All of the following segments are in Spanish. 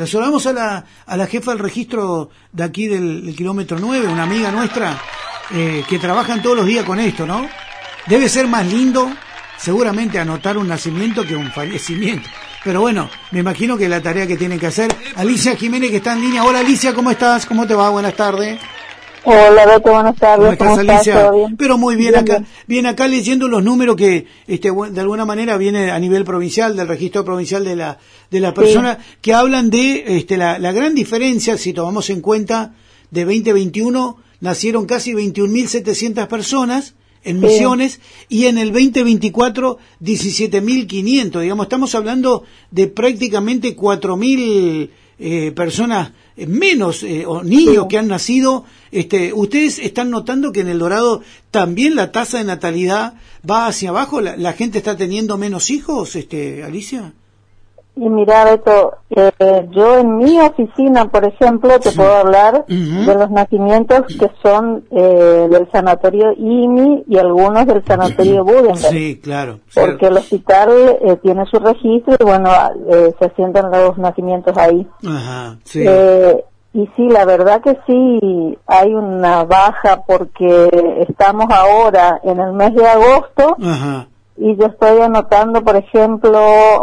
La saludamos a la jefa del registro de aquí del kilómetro 9, una amiga nuestra que trabajan todos los días con esto, ¿no? Debe ser más lindo, seguramente, anotar un nacimiento que un fallecimiento. Pero bueno, me imagino que la tarea que tienen que hacer. Alicia Jiménez, que está en línea. Hola, Alicia, ¿cómo estás? ¿Cómo te va? Buenas tardes. Hola, Beto, buenas tardes. ¿Cómo estás, Alicia? ¿Todo bien? Pero muy bien, Bien. bien acá leyendo los números que de alguna manera viene a nivel provincial, del registro provincial de la persona, que hablan de la gran diferencia, si tomamos en cuenta, de 2021 nacieron casi 21.700 personas en Misiones, y en el 2024 17.500, digamos, estamos hablando de prácticamente 4.000 personas menos, o niños que han nacido. ¿Ustedes están notando que en El Dorado también la tasa de natalidad va hacia abajo? ¿La gente está teniendo menos hijos, Alicia? Y mira, Beto, yo en mi oficina, por ejemplo, te puedo hablar de los nacimientos que son del sanatorio IMI y algunos del sanatorio Budenberg. Sí, claro. Porque el hospital tiene su registro y bueno, se asientan los nacimientos ahí. Ajá, sí. Y sí, la verdad que sí, hay una baja porque estamos ahora en el mes de agosto. Ajá. Y yo estoy anotando, por ejemplo,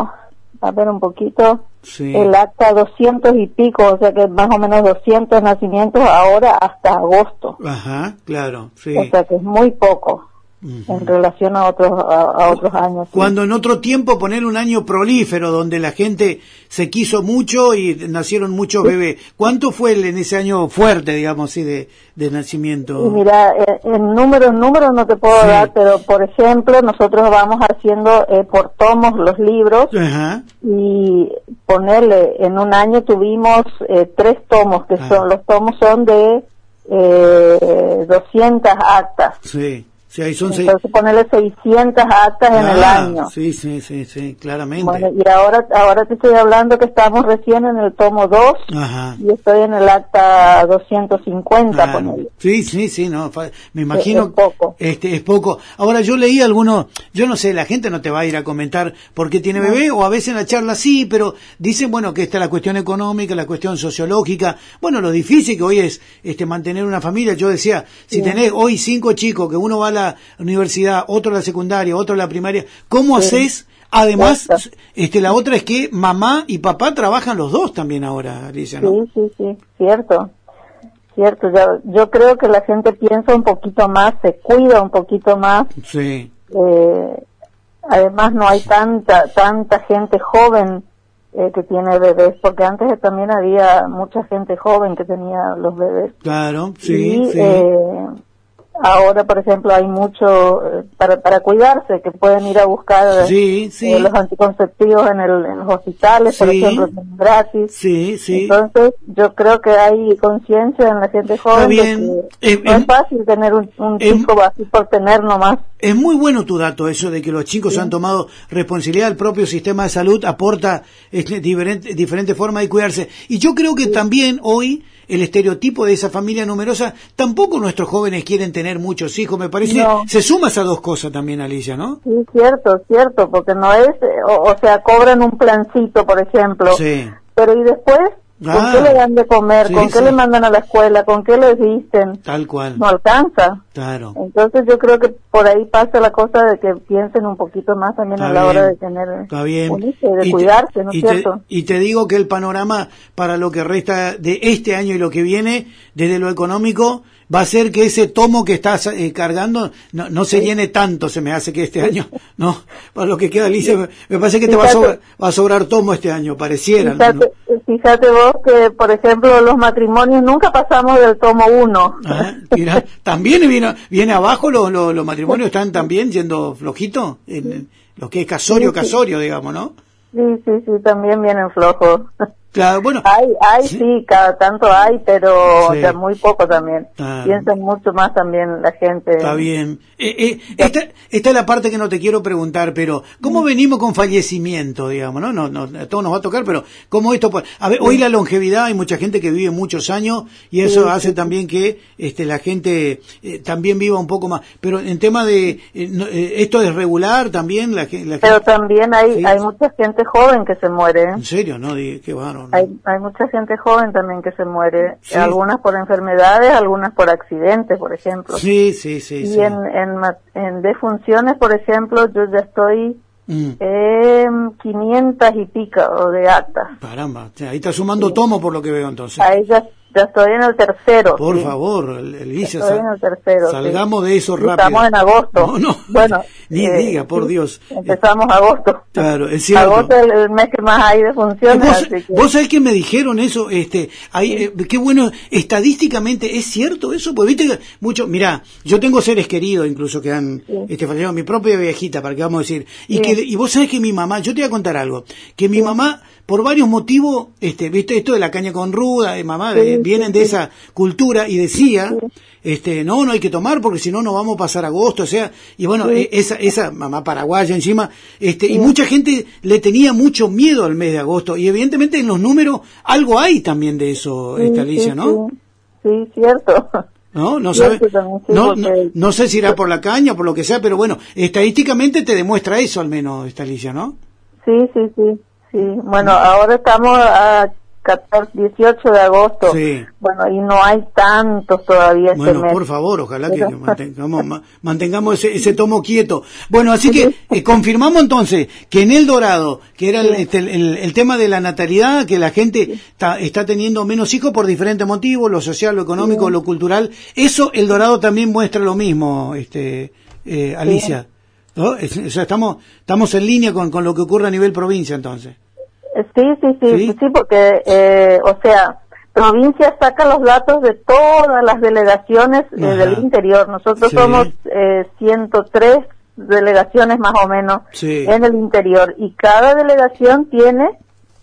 a ver un poquito, sí, el acta 200 y pico, o sea que más o menos 200 nacimientos ahora hasta agosto. Ajá, claro, sí. O sea que es muy poco en relación a otros años. Sí. Cuando en otro tiempo, poner un año prolífero, donde la gente se quiso mucho y nacieron muchos bebés. ¿Cuánto fue en ese año fuerte, digamos así, de nacimiento? Y mira, en números no te puedo dar, pero por ejemplo, nosotros vamos haciendo por tomos los libros. Ajá. Y ponerle, en un año tuvimos 3 tomos, que son, los tomos son de 200 actas. Sí. Sí, ahí son entonces ponerle 600 actas en el año. Sí, claramente. Bueno, y ahora te estoy hablando que estamos recién en el tomo 2. Ajá. Y estoy en el acta 250. Ponerle. Sí, no, me imagino. Es poco. Es poco. Ahora yo leí algunos, yo no sé, la gente no te va a ir a comentar por qué tiene bebé, o a veces en la charla sí, pero dicen, bueno, que está la cuestión económica, la cuestión sociológica, bueno, lo difícil que hoy es mantener una familia. Yo decía, si tenés hoy 5 chicos, que uno va a la universidad, otro a la secundaria, otro a la primaria, ¿cómo haces? Además, la otra es que mamá y papá trabajan los dos también ahora, Alicia, ¿no? Sí, cierto. Yo creo que la gente piensa un poquito más, se cuida un poquito más. Sí. Además no hay tanta gente joven que tiene bebés, porque antes también había mucha gente joven que tenía los bebés. Claro, sí. Ahora, por ejemplo, hay mucho para cuidarse, que pueden ir a buscar los anticonceptivos en los hospitales, por ejemplo, gratis. Sí. Entonces, yo creo que hay conciencia en la gente joven de que no es fácil tener un chico así por tener nomás. Es muy bueno tu dato, eso de que los chicos han tomado responsabilidad. El propio sistema de salud aporta diferentes formas de cuidarse. Y yo creo que también hoy el estereotipo de esa familia numerosa, tampoco nuestros jóvenes quieren tener muchos hijos, me parece. Se suma esas dos cosas también, Alicia, ¿no? Sí, cierto, porque no es, o sea, cobran un plancito, por ejemplo. Sí. Pero ¿y después? ¿Con qué le dan de comer? ¿Con qué le mandan a la escuela? ¿Con qué le visten? Tal cual. No alcanza. Claro. Entonces yo creo que por ahí pasa la cosa de que piensen un poquito más también a la hora de tener un hijo y de cuidarse, ¿no es cierto? Y te digo que el panorama para lo que resta de este año y lo que viene, desde lo económico, va a ser que ese tomo que estás cargando no se llene tanto, se me hace que este año, no, para lo que queda, Alicia, me parece que te va a sobrar tomo este año, pareciera. Fíjate vos que, por ejemplo, los matrimonios nunca pasamos del tomo 1. Mira, también viene abajo los matrimonios, están también yendo flojito, lo que es casorio, digamos, ¿no? Sí, también vienen flojos. Claro, bueno. Sí, cada tanto hay, pero muy poco también. Piensan mucho más también la gente. Está bien. Esta es la parte que no te quiero preguntar, pero ¿cómo venimos con fallecimiento, digamos, no? No, a todos nos va a tocar, pero ¿cómo esto? A ver, hoy la longevidad, hay mucha gente que vive muchos años y eso hace también que la gente también viva un poco más. Pero en tema de esto es regular también la gente. Pero también hay mucha gente joven que se muere. ¿En serio? No, qué bueno. Claro. Hay mucha gente joven también que se muere, Sí. Algunas por enfermedades, algunas por accidentes, por ejemplo. Sí. Y Sí. en defunciones, por ejemplo, yo ya estoy 500 y pico de actas. Caramba, ahí está sumando tomo por lo que veo entonces. Ahí ya estoy en el tercero. Por favor, Alicia, estoy en el tercero. salgamos de eso rápido. Estamos en agosto. No. Bueno, ni diga, por Dios. Empezamos agosto. Claro, es cierto. Agosto es el mes que más hay de funciones. ¿Vos sabés que me dijeron eso? Qué bueno, estadísticamente, ¿es cierto eso? Pues viste que mirá, yo tengo seres queridos incluso que han fallecido, mi propia viejita, para que vamos a decir, y vos sabés que mi mamá, yo te voy a contar algo, que mi mamá, por varios motivos, viste esto de la caña con ruda, mamá, vienen de esa cultura, y decía, no hay que tomar porque si no vamos a pasar agosto, o sea, y bueno, esa mamá paraguaya encima, y mucha gente le tenía mucho miedo al mes de agosto, y evidentemente en los números algo hay también de eso, Alicia, ¿no? Sí, cierto. No sabe, no sé si irá por la caña o por lo que sea, pero bueno, estadísticamente te demuestra eso al menos, Alicia, ¿no? Sí, bueno, ahora estamos a 18 de agosto. Sí. Bueno, y no hay tantos todavía este mes. Por favor, ojalá que mantengamos ese tomo quieto. Bueno, así que confirmamos entonces que en El Dorado, que era el tema de la natalidad, que la gente está teniendo menos hijos por diferentes motivos, lo social, lo económico, lo cultural, eso El Dorado también muestra lo mismo, Alicia. ¿No? O sea, estamos en línea con lo que ocurre a nivel provincia, entonces. Sí, porque, provincia saca los datos de todas las delegaciones del interior. Nosotros somos 103 delegaciones más o menos en el interior, y cada delegación tiene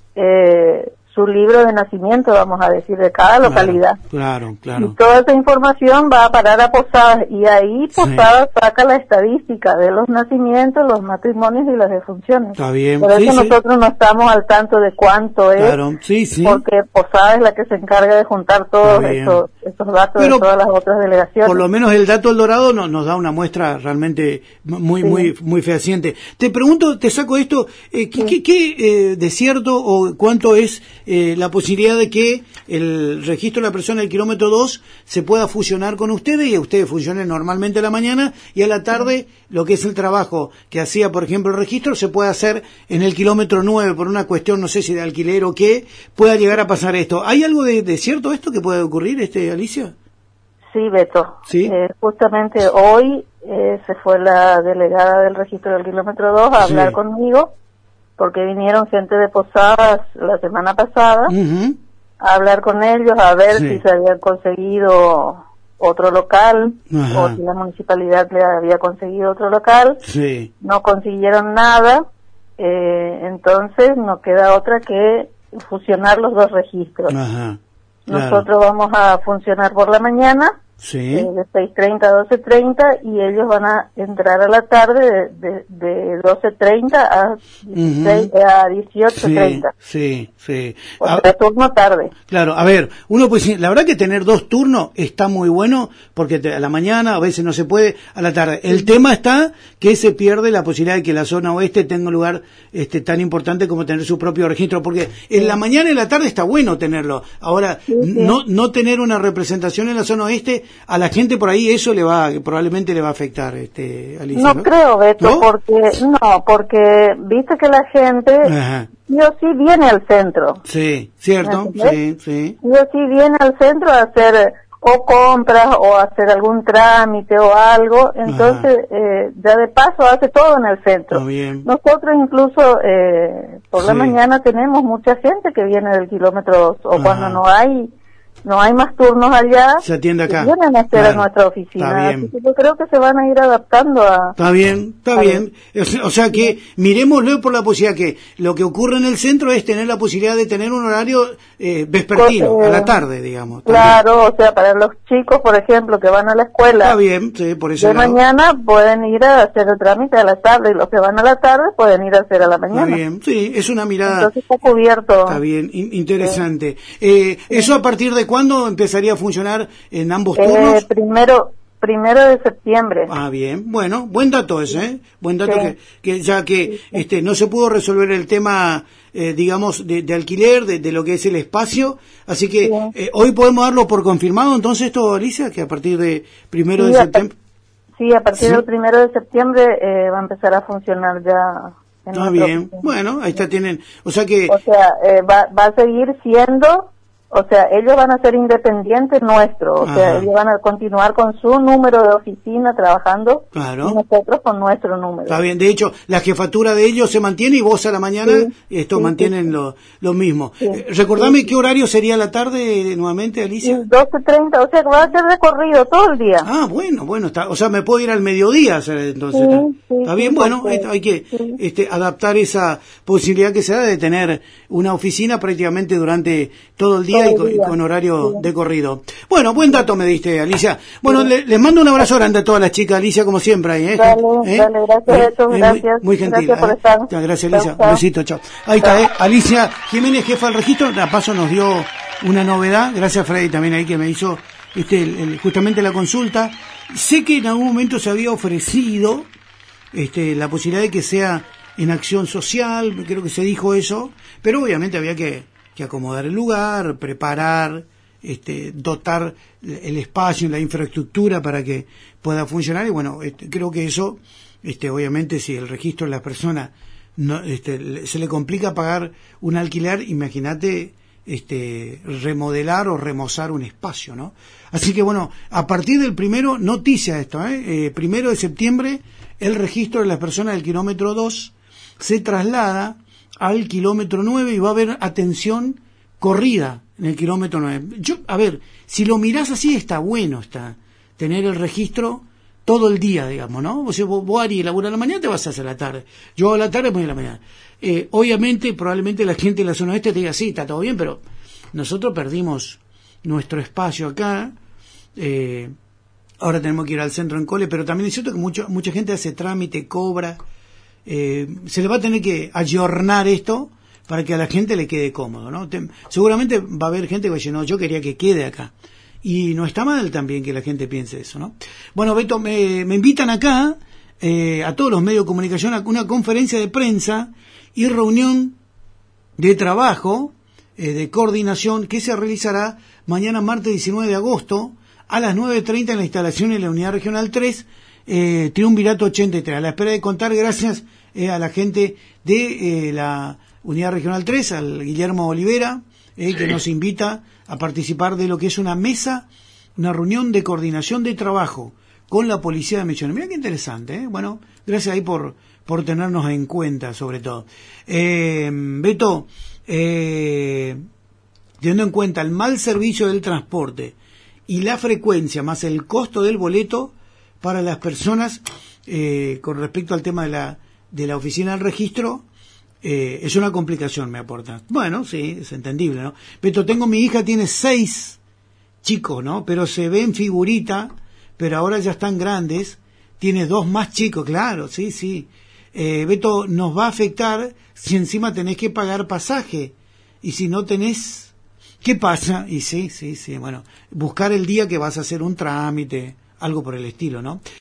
su libro de nacimiento, vamos a decir, de cada localidad. Claro. Y toda esa información va a parar a Posadas, y ahí Posadas saca la estadística de los nacimientos, los matrimonios y las defunciones. Está bien. Por eso nosotros no estamos al tanto de cuánto es, porque Posadas es la que se encarga de juntar todos esos datos de todas las otras delegaciones. Por lo menos el dato del Dorado nos da una muestra realmente muy fehaciente. Te pregunto, te saco esto, ¿qué de cierto o cuánto es la posibilidad de que el registro de la persona del kilómetro 2 se pueda fusionar con ustedes y ustedes funcionen normalmente a la mañana, y a la tarde lo que es el trabajo que hacía, por ejemplo, el registro se puede hacer en el kilómetro 9 por una cuestión, no sé si de alquiler o qué, pueda llegar a pasar esto? ¿Hay algo de cierto esto que puede ocurrir, Alicia? Sí, Beto. Justamente hoy se fue la delegada del registro del kilómetro 2 a hablar conmigo, porque vinieron gente de Posadas la semana pasada a hablar con ellos, a ver si se había conseguido otro local, o si la municipalidad le había conseguido otro local. No consiguieron nada, entonces no queda otra que fusionar los dos registros. Nosotros vamos a funcionar por la mañana, de 6:30 a 12:30, y ellos van a entrar a la tarde de 12:30 a 18:30. O sea, turno tarde. Claro, a ver, uno puede decir, la verdad que tener dos turnos está muy bueno, porque a la mañana a veces no se puede, a la tarde. El tema está que se pierde la posibilidad de que la zona oeste tenga un lugar tan importante como tener su propio registro, porque en la mañana y en la tarde está bueno tenerlo. Ahora, no tener una representación en la zona oeste, a la gente por ahí eso probablemente le va a afectar, Alicia. No creo, Beto, porque viste que la gente sí viene al centro. Sí, cierto, sí. Viene al centro a hacer o compras o hacer algún trámite o algo, entonces ya de paso hace todo en el centro. Nosotros incluso por la mañana tenemos mucha gente que viene del kilómetro 2, o cuando no hay más turnos allá, se atiende acá. Vienen a hacer a nuestra oficina. Así que yo creo que se van a ir adaptando a... Está bien. O sea que miremoslo por la posibilidad que lo que ocurre en el centro es tener la posibilidad de tener un horario vespertino, a la tarde, digamos. Claro, o sea, para los chicos, por ejemplo, que van a la escuela. Está bien, por eso. De mañana pueden ir a hacer el trámite a la tarde, y los que van a la tarde pueden ir a hacer a la mañana. Está bien, es una mirada... Entonces está cubierto. Está bien, interesante. ¿Eso a partir de cuándo empezaría a funcionar en ambos turnos? Primero 1 de septiembre. Ah, bien. Bueno, buen dato ese, ¿eh? Buen dato Sí. que ya que no se pudo resolver el tema, digamos, de alquiler, de lo que es el espacio. Así que Sí. hoy podemos darlo por confirmado, entonces, esto, Alicia, que a partir de 1 de septiembre. Sí, a partir del 1 de septiembre va a empezar a funcionar ya en Ah, nuestra bien. oficina. Bueno, ahí está, tienen. O sea que. O sea, va a seguir siendo, o sea, ellos van a ser independientes nuestros, o sea, Ajá. ellos van a continuar con su número de oficina trabajando Claro. y nosotros con nuestro número. Está bien, de hecho, la jefatura de ellos se mantiene y vos a la mañana Sí, mantienen sí. lo mismo. Sí, Recordame sí. qué horario sería la tarde nuevamente, Alicia. 12:30, o sea, que va a ser recorrido todo el día. Ah, bueno, está, o sea, me puedo ir al mediodía, entonces. Está bien, Sí, bueno, porque- hay que sí. adaptar esa posibilidad que se da de tener una oficina prácticamente durante todo el día, Todo el y día. con horario Sí. de corrido. Bueno, buen dato me diste, Alicia. Bueno, les mando un abrazo grande a todas las chicas, Alicia, como siempre. Ahí, Dale, gracias, Beto, gracias. Muy gentil. Gracias por estar. Ya, gracias, Chau, Alicia. chau. Un besito, chao. Ahí está, Alicia Jiménez, jefa del registro. A paso nos dio una novedad. Gracias, Freddy, también ahí que me hizo justamente la consulta. Sé que en algún momento se había ofrecido la posibilidad de que sea en acción social, creo que se dijo eso, pero obviamente había que acomodar el lugar, preparar, dotar el espacio, la infraestructura para que pueda funcionar, y bueno, creo que eso, obviamente, si el registro de las personas no, se le complica pagar un alquiler, imagínate remodelar o remozar un espacio, ¿no? Así que bueno, a partir del noticia esto, 1 de septiembre, el registro de las personas del kilómetro 2 se traslada al kilómetro 9 y va a haber atención corrida en el kilómetro 9. A ver, si lo mirás así, está bueno, tener el registro todo el día, digamos, ¿no? O sea, vos Ari, laburar a la mañana, te vas a hacer a la tarde. Yo a la tarde, voy a la mañana. Obviamente, probablemente la gente de la zona oeste te diga, sí, está todo bien, pero nosotros perdimos nuestro espacio acá. Ahora tenemos que ir al centro en cole, pero también es cierto que mucha gente hace trámite, cobra. Se le va a tener que ayornar esto para que a la gente le quede cómodo, ¿no? Seguramente va a haber gente que va a decir, no, yo quería que quede acá. Y no está mal también que la gente piense eso, ¿no? Bueno, Beto, me invitan acá, a todos los medios de comunicación, a una conferencia de prensa y reunión de trabajo, de coordinación, que se realizará mañana martes 19 de agosto a las 9:30 en la instalación de la Unidad Regional 3, Triunvirato 83. A la espera de contar, gracias a la gente de la Unidad Regional 3, al Guillermo Olivera, que nos invita a participar de lo que es una reunión de coordinación de trabajo con la Policía de Misiones. Mira qué interesante, ¿eh? Bueno, gracias ahí por tenernos en cuenta, sobre todo. Beto, teniendo en cuenta el mal servicio del transporte y la frecuencia más el costo del boleto para las personas, con respecto al tema de la oficina del registro, es una complicación, me aporta. Bueno, sí, es entendible, ¿no? Beto, mi hija tiene 6 chicos, ¿no? Pero se ven figurita, pero ahora ya están grandes, tiene 2 más chicos, claro, sí. Beto, nos va a afectar si encima tenés que pagar pasaje, y si no tenés, ¿qué pasa? Y sí, bueno, buscar el día que vas a hacer un trámite, algo por el estilo, ¿no?